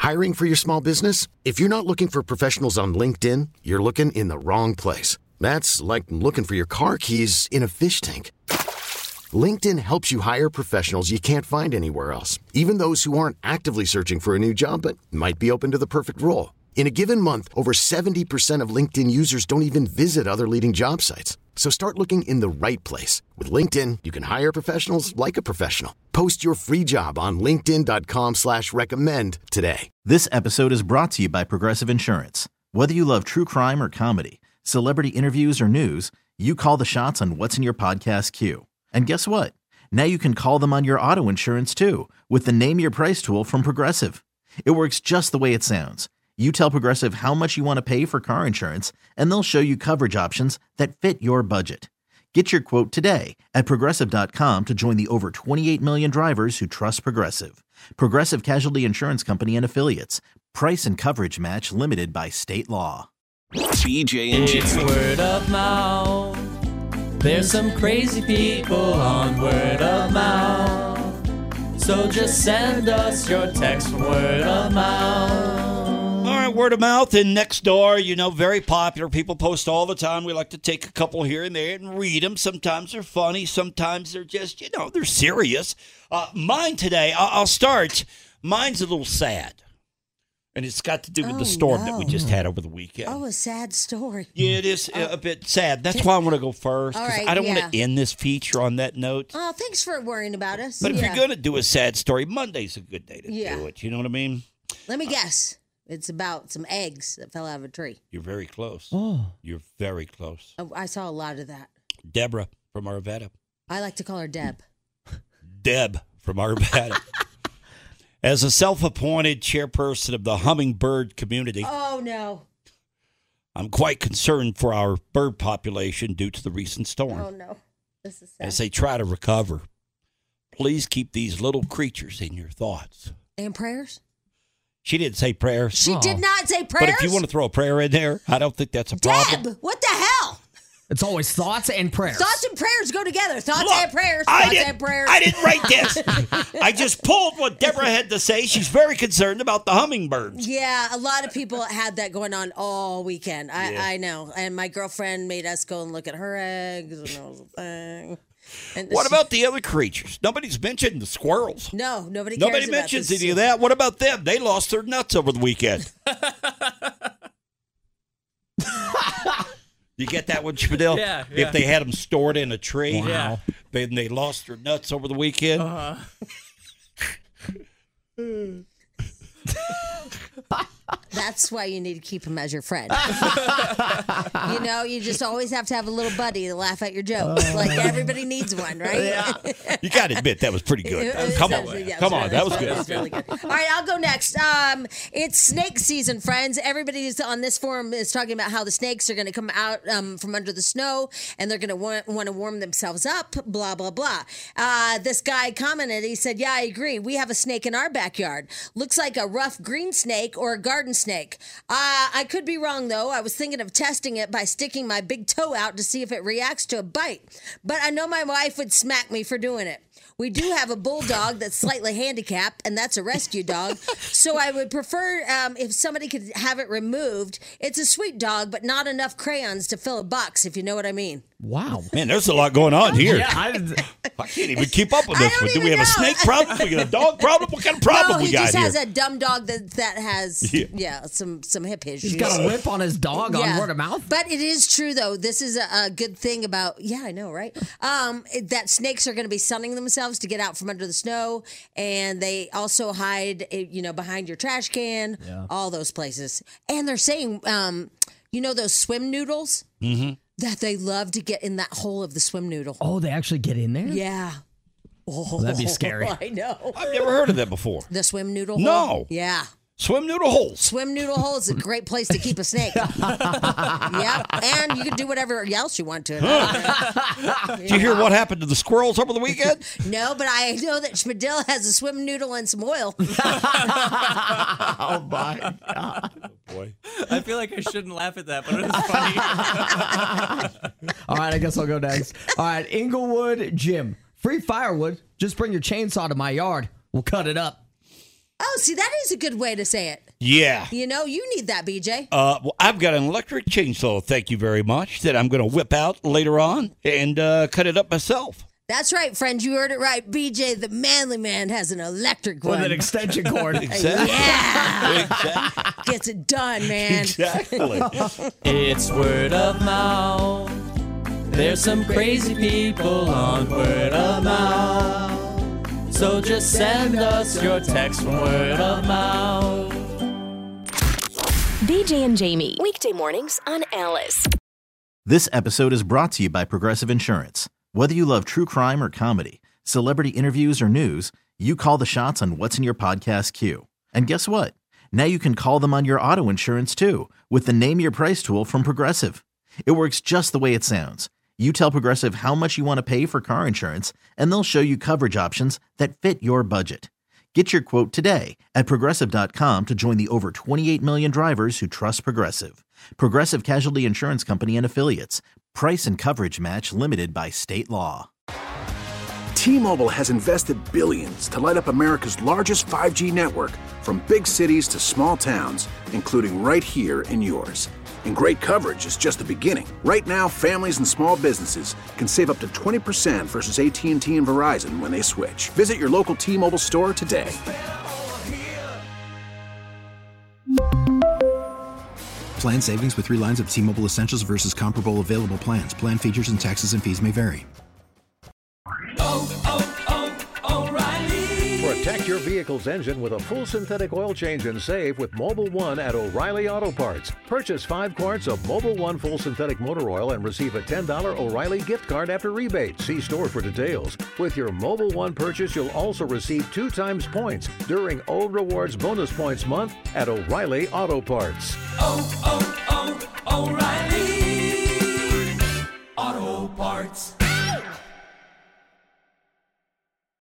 Hiring for your small business? If you're not looking for professionals on LinkedIn, you're looking in the wrong place. That's like looking for your car keys in a fish tank. LinkedIn helps you hire professionals you can't find anywhere else, even those who aren't actively searching for a new job but might be open to the perfect role. In a given month, over 70% of LinkedIn users don't even visit other leading job sites. So start looking in the right place. With LinkedIn, you can hire professionals like a professional. Post your free job on linkedin.com/recommend today. This episode is brought to you by Progressive Insurance. Whether you love true crime or comedy, celebrity interviews or news, you call the shots on what's in your podcast queue. And guess what? Now you can call them on your auto insurance too with the Name Your Price tool from Progressive. It works just the way it sounds. You tell Progressive how much you want to pay for car insurance, and they'll show you coverage options that fit your budget. Get your quote today at Progressive.com to join the over 28 million drivers who trust Progressive. Progressive Casualty Insurance Company and Affiliates. Price and coverage match limited by state law. BJ and It's Jamie. word of mouth. There's some crazy people on word of mouth. So just send us your text from word of mouth. All right, word of mouth and next door, very popular. People post all the time. We like to take a couple here and there and read them. Sometimes they're funny. Sometimes they're just, they're serious. Mine today, I'll start. Mine's a little sad. And it's got to do with the storm that we just had over the weekend. Oh, a sad story. Yeah, it is a bit sad. That's why I want to go first. All Because right, I don't want to end this feature on that note. Oh, thanks for worrying about us. But if you're going to do a sad story, Monday's a good day to Yeah. do it. You know what I mean? Let me guess. It's about some eggs that fell out of a tree. You're very close. Oh. You're very close. Oh, I saw a lot of that. Deborah from Arvada. I like to call her Deb. Deb from Arvada. As a self-appointed chairperson of the hummingbird community, Oh, no. I'm quite concerned for our bird population due to the recent storm. Oh, no. This is sad. As they try to recover, please keep these little creatures in your thoughts. And prayers? She didn't say prayers. She did not say prayers? But if you want to throw a prayer in there, I don't think that's a problem. Deb, what the hell? It's always thoughts and prayers. Thoughts and prayers go together. Thoughts Look, and prayers. I Thoughts didn't- and prayers. I didn't write this. I just pulled what Deborah had to say. She's very concerned about the hummingbirds. Yeah, a lot of people had that going on all weekend. I know. And my girlfriend made us go and look at her eggs, and it was a thing. And What about the other creatures? Nobody's mentioned the squirrels. No, nobody cares Nobody about mentions this. any of that. What about them? They lost their nuts over the weekend. You get that one, Spadil? Yeah. If they had them stored in a tree, Wow. then they lost their nuts over the weekend. That's why you need to keep him as your friend. You just always have to have a little buddy to laugh at your jokes. Like everybody needs one, right? Yeah. You got to admit, that was pretty good. Come on. That was good. That was really good. All right, I'll go next. It's snake season, friends. Everybody on this forum is talking about how the snakes are going to come out from under the snow and they're going to want to warm themselves up, blah, blah, blah. This guy commented, he said, yeah, I agree. We have a snake in our backyard. Looks like a rough green snake or a garden snake. I could be wrong, though. I was thinking of testing it by sticking my big toe out to see if it reacts to a bite. But I know my wife would smack me for doing it. We do have a bulldog that's slightly handicapped, and that's a rescue dog. So I would prefer if somebody could have it removed. It's a sweet dog, but not enough crayons to fill a box, if you know what I mean. Wow. Man, there's a lot going on here. Yeah, I can't even keep up with this one. Do we have a snake problem? We got a dog problem? What kind of problem we got here? He just has a dumb dog that has some hip issues. He's got a whip on his dog on word of mouth. But it is true, though. This is a good thing about, I know, right? That snakes are going to be sunning themselves to get out from under the snow, and they also hide, behind your trash can, all those places. And they're saying, those swim noodles? Mm-hmm. That they love to get in that hole of the swim noodle. Oh, they actually get in there? Yeah. Oh, that'd be scary. I know. I've never heard of that before. The swim noodle hole? No. Yeah. Swim noodle holes. Swim noodle hole is a great place to keep a snake. Yep. And you can do whatever else you want to. Did you hear what happened to the squirrels over the weekend? No, but I know that Schmidl has a swim noodle and some oil. Oh, my God. Oh, boy. I feel like I shouldn't laugh at that, but it was funny. All right, I guess I'll go next. All right, Inglewood Jim. Free firewood. Just bring your chainsaw to my yard. We'll cut it up. Oh, see, that is a good way to say it. Yeah. You know, you need that, BJ. Well, I've got an electric chainsaw, thank you very much, that I'm going to whip out later on and cut it up myself. That's right, friends. You heard it right. BJ, the manly man, has an electric one. With an extension cord. Exactly. Yeah. Exactly. Gets it done, man. Exactly. It's word of mouth. There's some crazy people on word of mouth. So just send us your text from word of mouth. BJ and Jamie, weekday mornings on Alice. This episode is brought to you by Progressive Insurance. Whether you love true crime or comedy, celebrity interviews or news, you call the shots on what's in your podcast queue. And guess what? Now you can call them on your auto insurance too with the Name Your Price tool from Progressive. It works just the way it sounds. You tell Progressive how much you want to pay for car insurance, and they'll show you coverage options that fit your budget. Get your quote today at Progressive.com to join the over 28 million drivers who trust Progressive. Progressive Casualty Insurance Company and Affiliates. Price and coverage match limited by state law. T-Mobile has invested billions to light up America's largest 5G network, from big cities to small towns, including right here in yours. And great coverage is just the beginning. Right now, families and small businesses can save up to 20% versus AT&T and Verizon when they switch. Visit your local T-Mobile store today. Plan savings with 3 lines of T-Mobile Essentials versus comparable available plans. Plan features and taxes and fees may vary. Protect your vehicle's engine with a full synthetic oil change and save with Mobil 1 at O'Reilly Auto Parts. Purchase 5 quarts of Mobil 1 full synthetic motor oil and receive a $10 O'Reilly gift card after rebate. See store for details. With your Mobil 1 purchase, you'll also receive 2 times points during O Rewards Bonus Points Month at O'Reilly Auto Parts. O'Reilly.